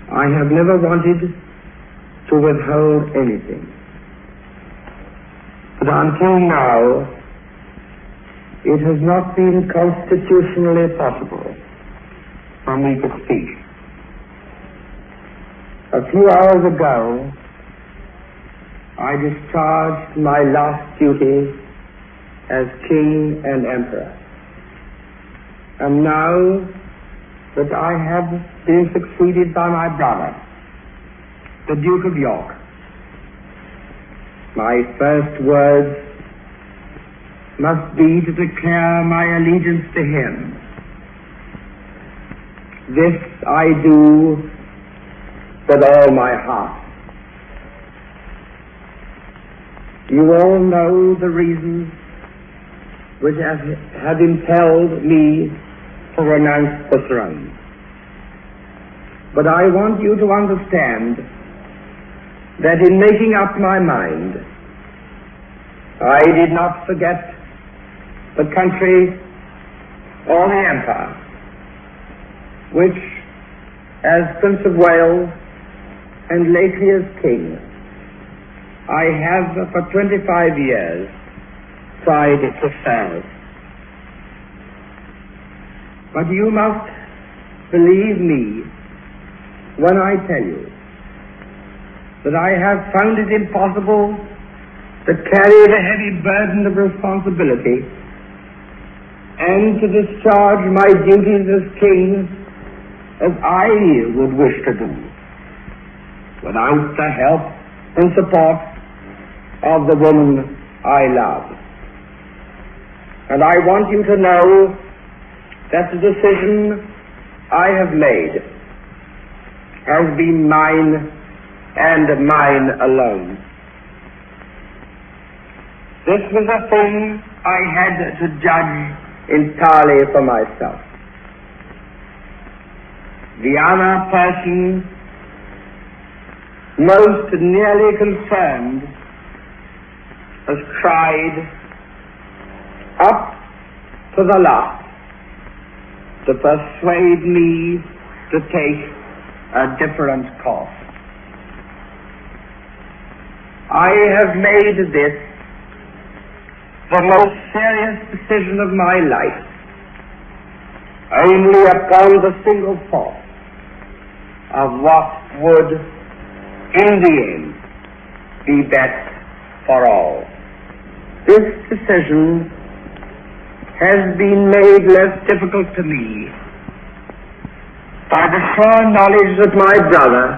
I have never wanted to withhold anything. But until now, it has not been constitutionally possible for me to speak. A few hours ago, I discharged my last duty as king and emperor. And now that I have been succeeded by my brother, the Duke of York, my first words must be to declare my allegiance to him. This I do with all my heart. You all know the reasons which have impelled me to renounce the throne. But I want you to understand that in making up my mind, I did not forget the country or the empire, which, as Prince of Wales and lately as king, I have for 25 years tried to serve. But you must believe me when I tell you that I have found it impossible to carry the heavy burden of responsibility and to discharge my duties as king as I would wish to do without the help and support of the woman I love. And I want you to know that the decision I have made has been mine and mine alone. This was a thing I had to judge entirely for myself. The other person most nearly concerned has tried up to the last to persuade me to take a different course. I have made this the most serious decision of my life, only upon the single thought of what would, in the end, be best for all. This decision has been made less difficult to me by the sure knowledge that my brother,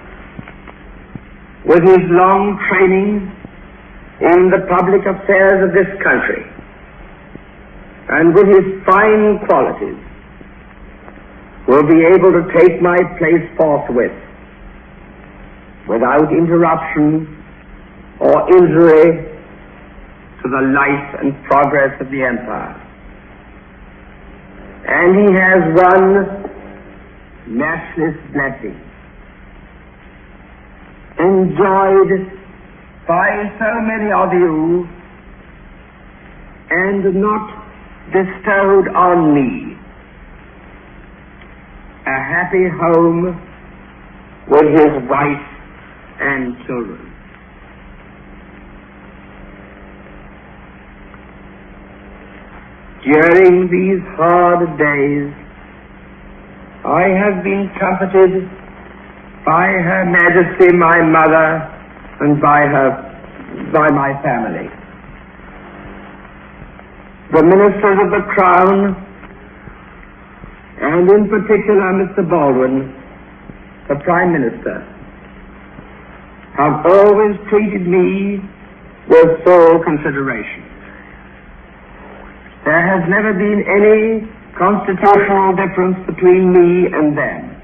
with his long training in the public affairs of this country, and with his fine qualities, will be able to take my place forthwith, without interruption or injury to the life and progress of the empire. And he has one matchless blessing, enjoyed by so many of you and not bestowed on me: a happy home with his wife and children. During these hard days, I have been comforted by Her Majesty my mother and by my family. The ministers of the Crown, and in particular Mr. Baldwin, the Prime Minister, have always treated me with full consideration. There has never been any constitutional difference between me and them,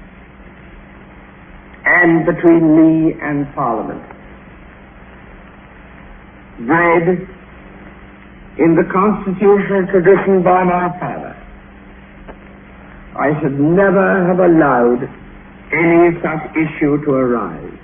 and between me and Parliament. Bred in the constitutional tradition by my father, I should never have allowed any such issue to arise.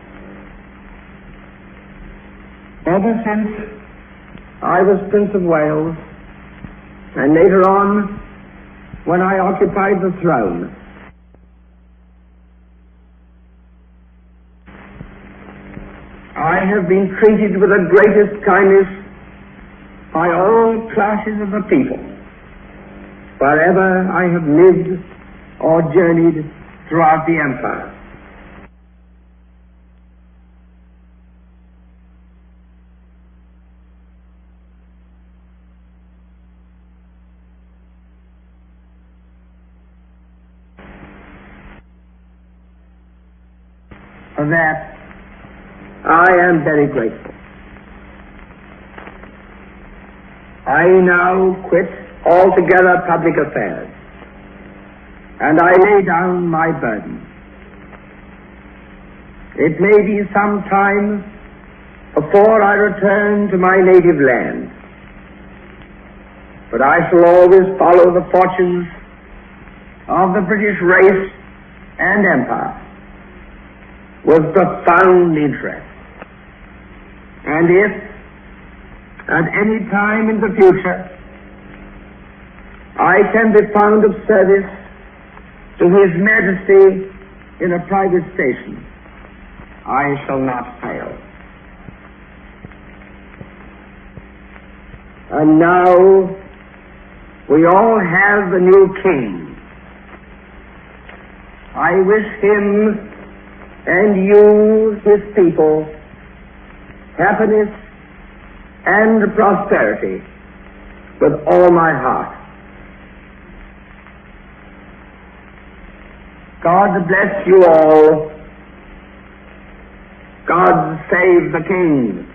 Ever since I was Prince of Wales, and later on when I occupied the throne, I have been treated with the greatest kindness by all classes of the people, wherever I have lived or journeyed throughout the empire. For that, I am very grateful. I now quit altogether public affairs, and I lay down my burden. It may be some time before I return to my native land, but I shall always follow the fortunes of the British race and empire with profound interest. And if, at any time in the future, I can be found of service to His Majesty in a private station, I shall not fail. And now we all have the new king. I wish him and you, his people, happiness and prosperity with all my heart. God bless you all. God save the King.